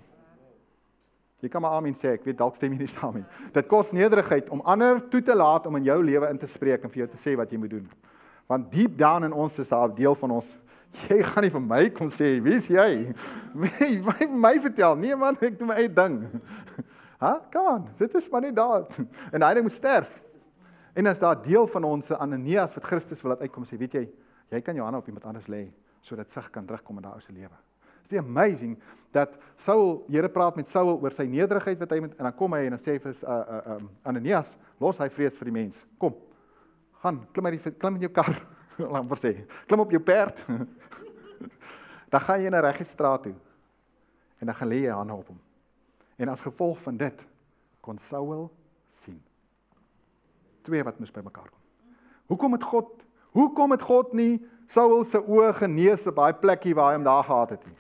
Jy kan maar amen sê, ek weet dalk stem jy nie saam nie. Dit kos nederigheid om ander toe te laat om in jou lewe in te spreek en vir jou te sê wat jy moet doen. Want diep down in ons is daar 'n deel van ons, jy gaan nie vir my kom sê, wie is jy? Wie vir my vertel? Nee man, ek doen my eie ding. Come on, dit is maar nie daar. En hy moet sterf. En as daar 'n deel van ons, Ananias, wat Christus wil laat uitkom, sê, weet jy kan jou hande op iemand anders lê, sodat sig kan terugkom in daai ou se lewe. It's amazing, dat Saul, Here praat met Saul oor sy nederigheid wat hy moet, en dan kom hy en dan sê vir Ananias, los hy vrees vir die mens, kom, gaan, klim in jou kar, laat maar sê, klim op jou perd, dan gaan jy na Reguitstraat toe, en dan gaan lê jy hande op hom. En as gevolg van dit, kon Saul sien. Twee wat moes by mekaar kom. Hoekom het God nie Saul se oë genees op daai plekkie waar hy hom daar gehad het nie?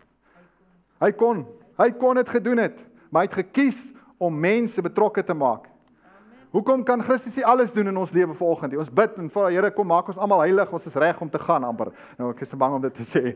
Hy kon dit gedoen het, maar hy het gekies om mense betrokke te maak. Hoekom kan Christus nie alles doen in ons lewe vanoggend? Ons bid en vra, Here, kom maak ons almal heilig, ons is reg om te gaan amper. Nou ek is bang om dit te sê.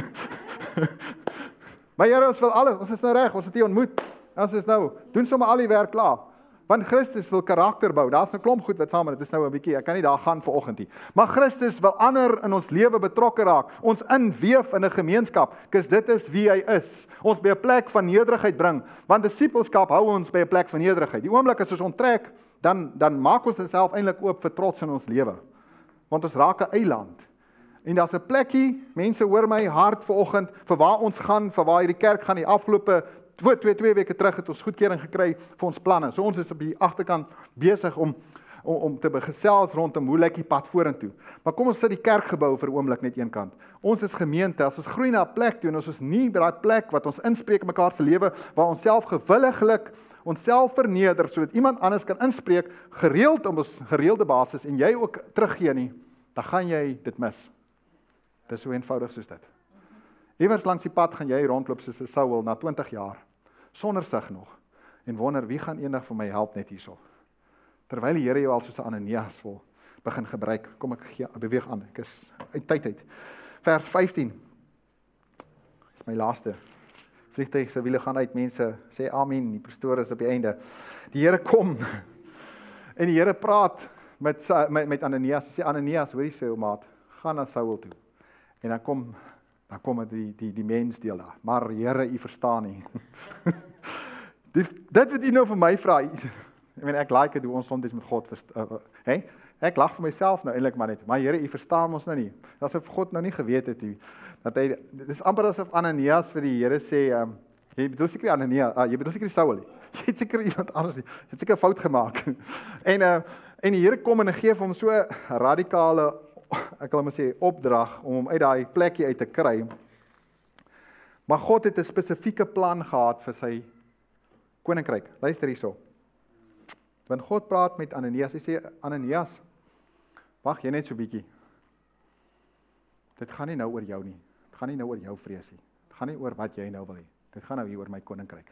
Maar Here, ons wil alles, ons is nou reg, ons het U ontmoet. Ons is nou, doen sommer al die werk klaar. Want Christus wil karakter bou. Daar's 'n klomp goed wat saam, dit is nou 'n bietjie, ek kan nie daar gaan vanoggend nie. Maar Christus wil ander in ons lewe betrokke raak, ons inweef in 'n gemeenskap, because dit is wie hy is. Ons by 'n plek van nederigheid bring, want disippelskap hou ons by 'n plek van nederigheid. Die oomblik as ons onttrek, dan maak ons onsself eintlik oop vir trots in ons lewe. Want ons raak 'n eiland. En daar's 'n plekkie, mense hoor my hart vanoggend vir waar ons gaan, vir waar hierdie kerk gaan die afgelope 2 weke terug het ons goedkeuring gekry vir ons planne. So ons is op die agterkant besig om te gesels rondom hoe lyk die pad vorentoe. Maar kom ons sit die kerkgebou vir 'n oomblik net een kant. Ons is gemeente, as ons groei na 'n plek toe en ons is nie by daai plek wat ons inspreek in mekaar se lewe, waar ons self gewilliglik onsself verneder sodat iemand anders kan inspreek, gereeld op ons gereelde basis en jy ook teruggee nie, dan gaan jy dit mis. Dit is so eenvoudig soos dit. Iewers langs die pad gaan jy rondloop soos 'n Saul na 20 jaar, sonder sig nog, en wonder wie gaan eendag vir my help net hierso. Terwyl die Here jou al soos 'n Ananias wil begin gebruik. Kom ek beweeg aan, ek is uit tyd uit. Vers 15, is my laaste. Vliegtuig se wiele gaan uit, mense sê amen, die pastoor is op die einde. Die Here kom, en die Here praat met Ananias, sê Ananias, hoor jy sê, maat, gaan na Saul toe. En dan kom Dan kom die mens deel daar. Maar Here, U verstaan nie. Dit wat U nou vir my vra. Ek like het hoe ons soms met God Ek lag vir myself nou eintlik maar net. Maar Here, U verstaan ons nou nie. Asof God nou nie geweet het dat hy dis amper asof Ananias vir die Here sê, jy bedoel seker Ananias, jy bedoel seker Saul. Jy het seker iemand anders, jy het seker 'n fout gemaak. En die Here kom en gee vir hom so 'n radikale, ek wil maar sê, opdrag om hom uit daai plekkie uit te kry. Maar God het 'n spesifieke plan gehad vir sy koninkryk. Luister hierso. Wanneer God praat met Ananias, hy sê, Ananias, wag jy net so bietjie. Dit gaan nie nou oor jou nie. Dit gaan nie nou oor jou vrees nie. Dit gaan nie oor wat jy nou wil hê. Dit gaan nou hier oor my koninkryk.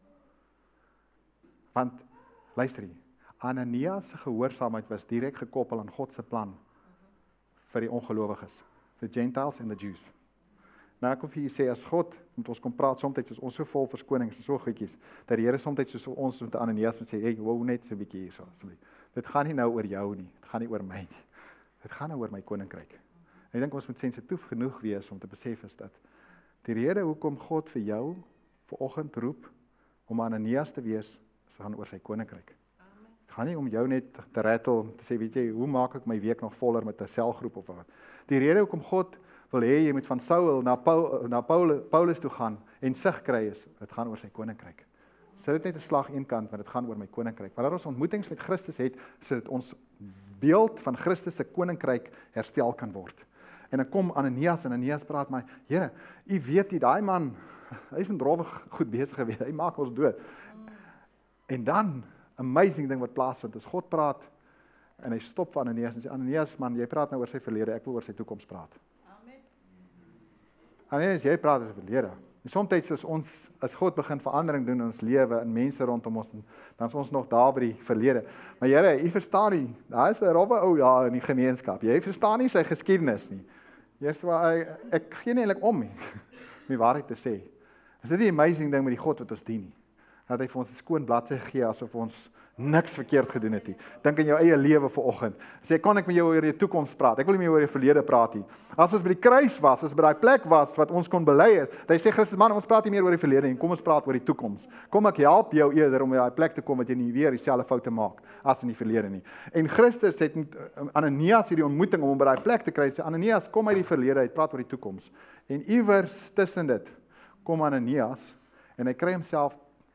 Want, luister hier, Ananias se gehoorsaamheid was direk gekoppel aan God se plan vir die ongelowiges, the Gentiles and the Jews. Nou ek wil vir julle sê, as God met ons kom praat, soms is ons so vol verskonings en so goedjies, dat die Here soms soos ons met Ananias moet sê, hey, wou net so 'n bietjie hierso, asseblief. Dit gaan nie nou oor jou nie, dit gaan nie oor my nie. Dit gaan nou oor my koninkryk. En ek dink ons moet sensitief genoeg wees om te besef is dat die rede hoekom God vir jou vanoggend roep om Ananias te wees, is gaan oor sy koninkryk. Het gaan nie om jou net te rattle, te sê, weet jy, hoe maak ek my week nog voller met 'n selgroep of wat. Die rede hoekom God wil hê jy moet van Saul na Paulus toe gaan en sig kry is, dit gaan oor sy koninkryk. Sit dit net 'n slag een kant, want dit gaan oor my koninkryk. Wanneer ons ontmoetings met Christus het, sodat ons beeld van Christus se koninkryk herstel kan word. En dan kom Ananias en Ananias praat my, Here, U weet nie, daai man, hy is met rowwe goed besig gewees, hy maak ons dood. En dan, amazing ding wat plaasvind, is God praat, en hy stop van Ananias en sê, Ananias man, jy praat nou oor sy verlede, ek wil oor sy toekoms praat. Amen. Ananias, jy praat oor sy verlede. En soms as God begin verandering doen in ons lewe, in mense rondom ons, dan is ons nog daar by die verlede. Maar Here, U verstaan nie, daar is 'n rowwe ou daar in die gemeenskap, jy verstaan nie sy geskiedenis nie. Ek gee nie eintlik om nie, om die waarheid te sê. Is dit die amazing ding met die God wat ons dien nie? Dat hy vir ons 'n skoon bladsy gee, asof ons niks verkeerd gedoen het nie. Dink aan jou eie lewe vanoggend. Sê, kan ek met jou oor jou toekoms praat? Ek wil nie meer oor jou verlede praat nie. As ons by die kruis was, as by daai plek was, wat ons kon bely het, hy sê, Christus, man, ons praat nie meer oor die verlede nie, kom ons praat oor die toekoms. Kom ek help jou eerder om by daai plek te kom, dat jy nie weer dieselfde foute maak, as in die verlede nie. En Christus het met Ananias hierdie ontmoeting om by daai plek te kry, sê, Ananias, kom uit die verlede, hy praat oor die toekoms. En iewers tussen dit, kom Ananias, en hy kry homself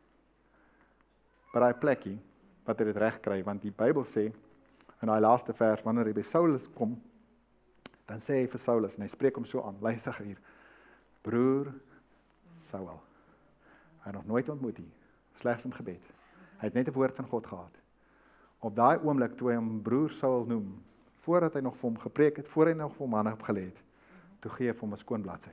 by daai plekkie, wat hy dit reg kry, want die Bybel sê, in daai laaste vers, wanneer hy by Saulus kom, dan sê hy vir Saulus, en hy spreek hom so aan, luister hier, broer Saul, hy het nog nooit ontmoet nie, slegs in gebed, hy het net 'n woord van God gehad, op daai oomblik, toe hy hom broer Saul noem, voordat hy nog vir hom gepreek het, voor hy nog vir hom hande opgelê het, toe gee hy vir hom 'n skoon bladsy.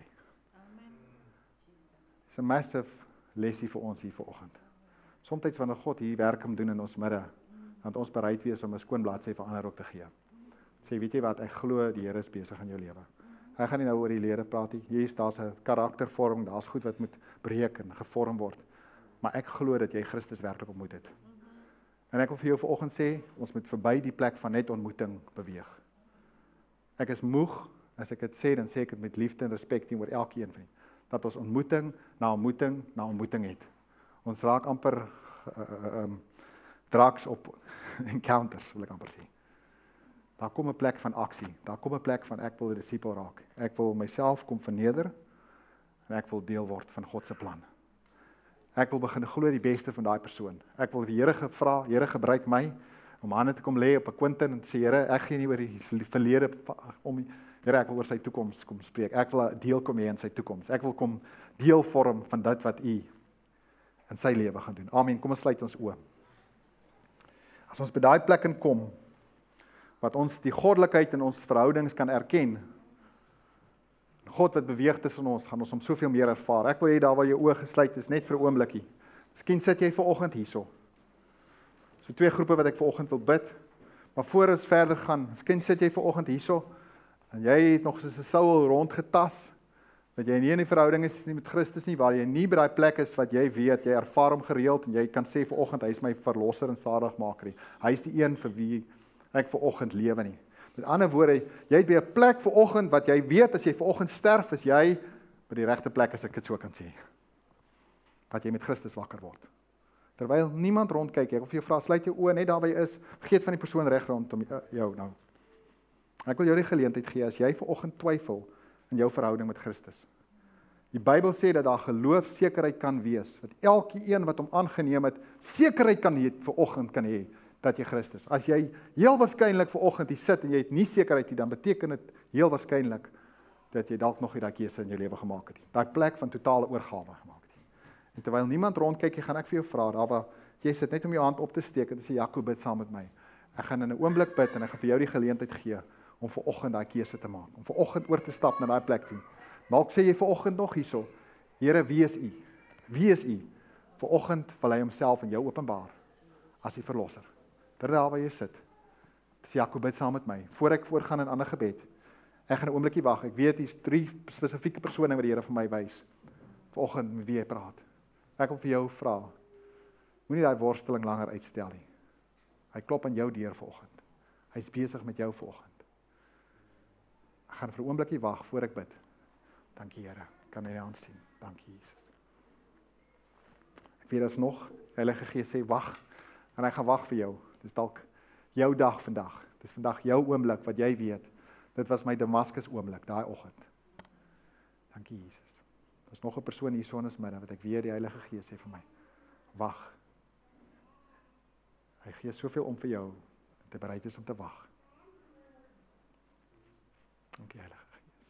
It's a massive lesie vir ons hier vanoggend. Soms wanneer God hier werk om doen in ons midde, dat ons bereid wees om 'n skoon bladsy vir ander ook te gee. Sê, weet jy wat, ek glo die Here is besig in jou lewe. Hy gaan nie nou oor die lewe praat nie. Hier is daar's 'n karaktervorming, daar's goed wat moet breek en gevorm word. Maar ek glo dat jy Christus werklik ontmoet het. En ek wil vir jou vanoggend sê, ons moet verby die plek van net ontmoeting beweeg. Ek is moeg, as ek dit sê, dan sê ek dit met liefde en respek teenoor elkeen van julle, dat ons ontmoeting na ontmoeting na ontmoeting het. Ons raak amper draks op encounters, wil ek amper sê. Daar kom 'n plek van aksie, daar kom 'n plek van ek wil 'n disipel raak. Ek wil myself kom verneder en ek wil deel word van God se plan. Ek wil begin glo die beste van daai persoon. Ek wil die Here vra, Here gebruik my om hande te kom lê op 'n Quentin en sê, Here, ek gee nie oor die verlede om nie. Here, ek wil oor sy toekoms kom spreek. Ek wil 'n deel kom hê in sy toekoms. Ek wil kom deel vorm van dit wat U in sy lewe gaan doen. Amen. Kom ons sluit ons oë. As ons by daai plek kom, wat ons die goddelikheid in ons verhoudings kan erken, God wat beweeg tussen ons, gaan ons hom soveel meer ervaar. Ek wil hê daar waar jou oë gesluit is, net vir 'n oombliekie. Miskien sit jy vanoggend hierso. So 2 groepe wat ek vanoggend wil bid, maar voor ons verder gaan, miskien sit jy vanoggend hierso, en jy het nog soos 'n Saul rondgetas, dat jy nie in die verhouding is nie met Christus nie, waar jy nie by daai plek is wat jy weet, jy ervaar hom gereeld, en jy kan sê vanoggend, hy is my verlosser en saligmaker nie. Hy is die een vir wie ek vanoggend lewe nie. Met ander woorde, jy het by 'n plek vanoggend wat jy weet, as jy vanoggend sterf, is jy by die regte plek as ek dit so kan sê. Dat jy met Christus wakker word. Terwyl niemand rondkyk, ek wil vir jou vra, sluit jou oë net daar waar jy is, vergeet van die persoon reg rondom jou nou. Ek wil jou die geleentheid gee as jy vanoggend twyfel in jou verhouding met Christus. Die Bybel sê dat daar geloofsekerheid kan wees, dat elkeen wat hom aangeneem het, sekerheid kan hê vanoggend kan hê dat jy Christus. As jy heel waarskynlik vanoggend hier sit en jy het nie sekerheid nie, dan beteken dit heel waarskynlik dat jy dalk nog nie daai keuse in jou lewe gemaak het nie. Daai plek van totale oorgawe gemaak het. En terwyl niemand rondkyk, gaan ek vir jou vra, daar waar jy sit net om jou hand op te steek en te sê, Jaco, bid saam met my. Ek gaan in 'n oomblik bid en ek gaan vir jou die geleentheid gee om vanoggend daai keuse te maak, om vanoggend oor te stap na daai plek toe. Dalk sê jy vanoggend nog hierso, Here, wie is U? Wie is U? Vanoggend wil hy homself in jou openbaar as die verlosser. Daar waar jy sit. Dis Jaco, bid saam met my. Voor ek voorgaan in 'n ander gebed. Ek gaan 'n oombliekie wag. Ek weet hier's 3 spesifieke persone wat die Here vir my wys. Vanoggend met wie hy praat. Ek wil vir jou vra. Moenie daai worsteling langer uitstel nie. Hy klop aan jou deur vanoggend. Hy's besig met jou vanoggend. Ek gaan vir 'n oombliekie wag voor ek bid. Dankie Here. Kan jy aan sien? Dankie Jesus. Ek weet as nog Heilige Gees sê wag en hy gaan wag vir jou. Dis dalk jou dag vandag. Dis vandag jou oomblik wat jy weet. Dit was my Damaskus oomblik daai oggend. Dankie Jesus. Daar's nog 'n persoon hier so in ons midde wat ek weet die Heilige Gees sê vir my. Wag. Hy gee soveel om vir jou dat jy bereid is om te wag. Dankie Heilige Gees.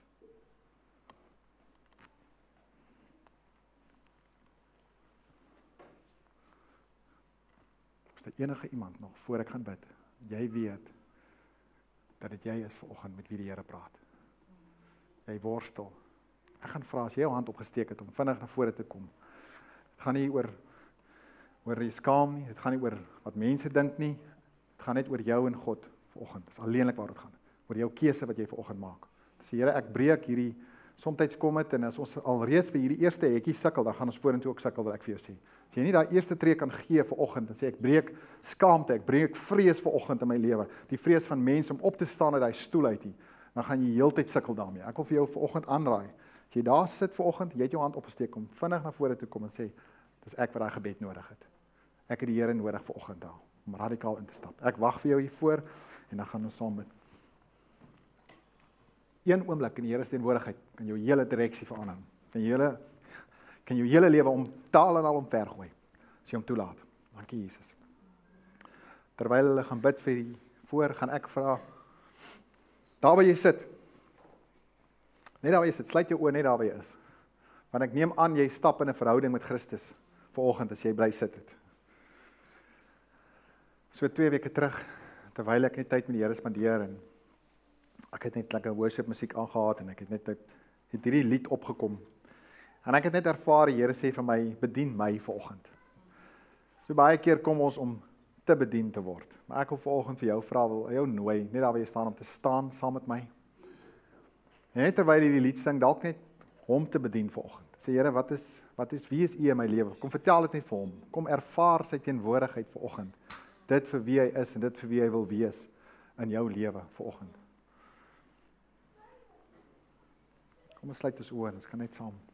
Is daar enige iemand nog voor ek gaan bid? Jy weet dat dit jy is vanoggend met wie die Here praat. Jy worstel. Ek gaan vra as jy jou hand opgesteek het om vinnig na vore te kom. Dit gaan nie oor die skaam nie, dit gaan nie oor wat mense dink nie. Dit gaan net oor jou en God vanoggend. Dis alleenlik waar dit gaan. Oor jou keuse wat jy vanoggend maak. Dis Here, ek breek hierdie soms kom dit en as ons alreeds by hierdie eerste hekkie sukkel, dan gaan ons vorentoe ook sukkel, wil ek vir jou sê. As jy nie daai eerste tree kan gee vanoggend, dan sê ek breek skaamte, ek breek vrees vanoggend in my lewe. Die vrees van mense om op te staan uit daai stoel uit nie. Dan gaan jy heeltyd sukkel daarmee. Ek wil vir jou vanoggend aanraai. As jy daar sit vanoggend, jy het jou hand opgesteek om vinnig na vore toe kom en sê, dis ek wat daai gebed nodig het. Ek het die Here nodig vanoggend daar om radikaal in te stap. Ek wag vir jou hier voor en dan gaan ons saam met een oomblik in die Here se teenwoordigheid kan jou hele direksie verander. Kan jou hele lewe om taal en al omvergooi as jy hom toelaat. Dankie Jesus. Terwyl hulle gaan bid vir die voor, gaan ek vra daar waar jy sit. Net daar waar jy sit, sluit jou oë net daar waar jy is. Want ek neem aan jy stap in 'n verhouding met Christus vanoggend as jy bly sit het. So 2 weke terug, terwyl ek net tyd met die Here spandeer en ek het net lekker worship musiek aangehaat en ek het hierdie lied opgekom. En ek het net ervaar, die Here sê vir my, bedien my vanoggend. So baie keer kom ons om te bedien te word. Maar ek wil vanoggend vir jou vra, wil jou nooi, net daar waar jy staan, om te staan saam met my. En net terwyl jy die lied sing, dalk net hom te bedien vanoggend. Sê Here, wie is U in my lewe? Kom vertel dit net vir hom. Kom ervaar sy teenwoordigheid vanoggend. Dit vir wie hy is en dit vir wie hy wil wees in jou lewe vanoggend. Kom ons sluit ons oë, ons kan net saam